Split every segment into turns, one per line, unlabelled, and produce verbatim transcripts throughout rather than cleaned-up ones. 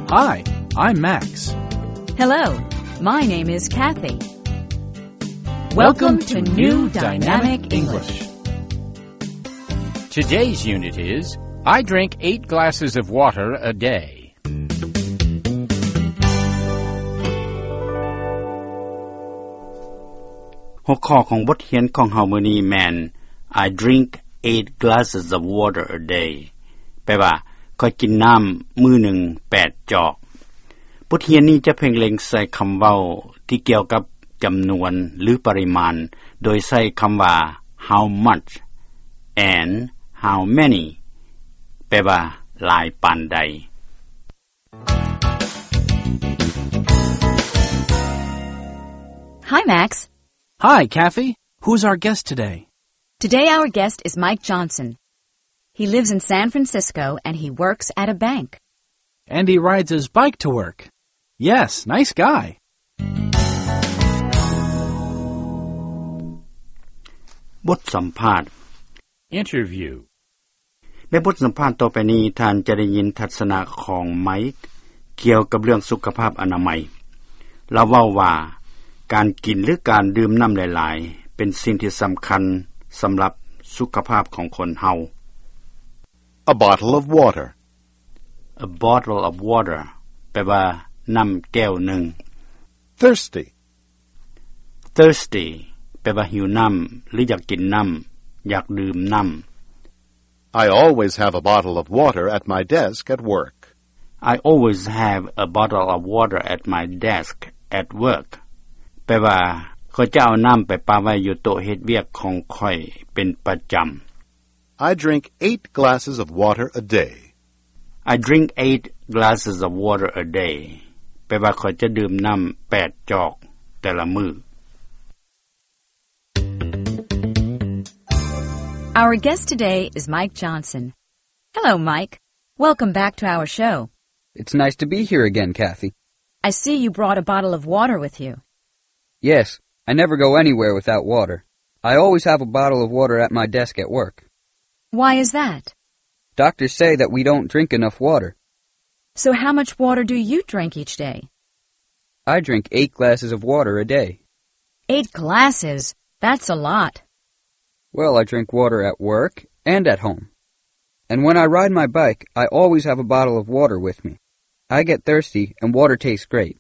Hi, I'm Max.
Hello, my name is Kathy.
Welcome,
Welcome
to
to
New
New
Dynamic
Dynamic
English.
Today's unit is, I drink eight glasses of water a day.
หัวข้อของบทเรียนของเฮามื้อนี้แม่น I drink eight glasses of water a day แปลว่าข้อยกินน้ำมื้อหนึ่งแปดจอกบทเรียนนี้จะเพ่งเล็งใส่คำเว้าที่เกี่ยวกับจำนวนหรือปริมาณโดยใช้คำว่า how much and how many แปลว่าหลายปานใด
Hi, Max.
Hi, Kathy. Who's our guest today?
Today our guest is Mike Johnson. He lives in San Francisco and he works at a bank.
And he rides his bike to work. Yes, nice guy.
บทสัมภาษณ์
Interview
ในบทสัมภาษณ์ต่อไปนี้ท่านจะได้ยินทัศนะของไมค์เกี่ยวกับเรื่องสุขภาพอนามัยเราเว้าว่าการกินหรือการดื่มน้ำหลายๆเป็นสิ่งที่สำคัญสำหรับสุขภาพของคนเฮา
A bottle of water.
A bottle of water แปลว่าน้ำแก้วหนึ่ง
Thirsty.
Thirsty แปลว่าหิวน้ำหรืออยากกินน้ำอยากดื่มน้ำ
I always have a bottle of water at my desk at work.
I always have a bottle of water at my desk at work แปลว่าข้อยจะเอาน้ำไปปาไว้อยู่โต๊ะเฮ็ดเวียกของข้อยเป็นประจำ
I drink eight glasses of water a day.
I drink eight glasses of water a day แปลว่าข้อยจะดื่มน้ำแปดจอกแต่ละมื้อ
Our guest today is Mike Johnson. Hello, Mike. Welcome back to our show.
It's nice to be here again, Kathy.
I see you brought a bottle of water with you.
Yes, I never go anywhere without water. I always have a bottle of water at my desk at work.
Why is that?
Doctors say that we don't drink enough water.
So how much water do you drink each day?
I drink eight glasses of water a day.
Eight glasses? That's a lot.
Well, I drink water at work and at home. And when I ride my bike, I always have a bottle of water with me. I get thirsty and water tastes great.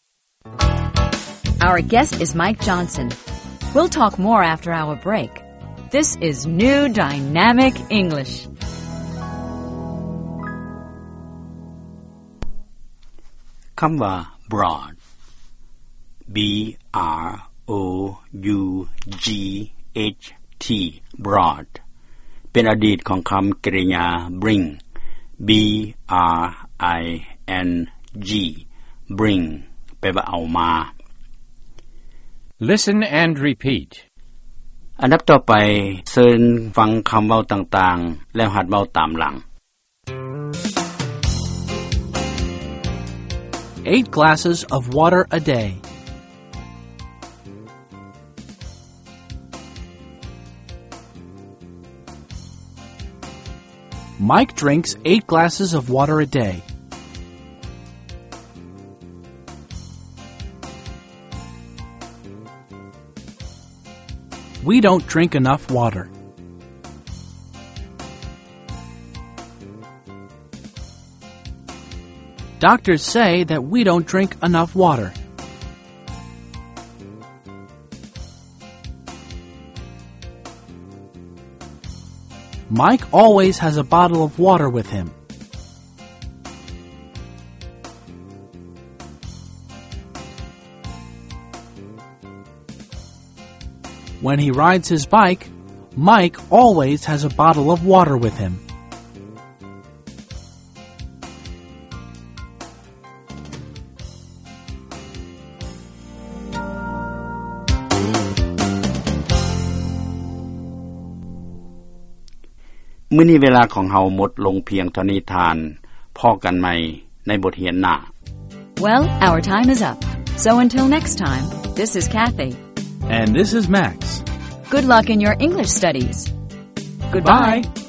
Our guest is Mike Johnson. We'll talk more after our break. This is New Dynamic English.
คำว่า broad B R O U G H T broad เป็นอดีตของคำกริยา bring B R I N G bring แปลว่าเอามา
Listen and repeat.
อันดับต่อไปเชิญฟังคำเว้าต่างๆแล้วหัดเว้าตามหลัง
Eight glasses of water a day. Mike drinks eight glasses of water a day. We don't drink enough water. Doctors say that we don't drink enough water. Mike always has a bottle of water with him. When he rides his bike, Mike always has a bottle of water with him.
มื้อนี้เวลาของเฮาหมดลงเพียงเท่านี้ทานพอกันใหม่ในบทเรียนหน้า
Well, our time is up. So until next time, this is Kathy.
And this is Max.
Good luck in your English studies. Goodbye.
Bye.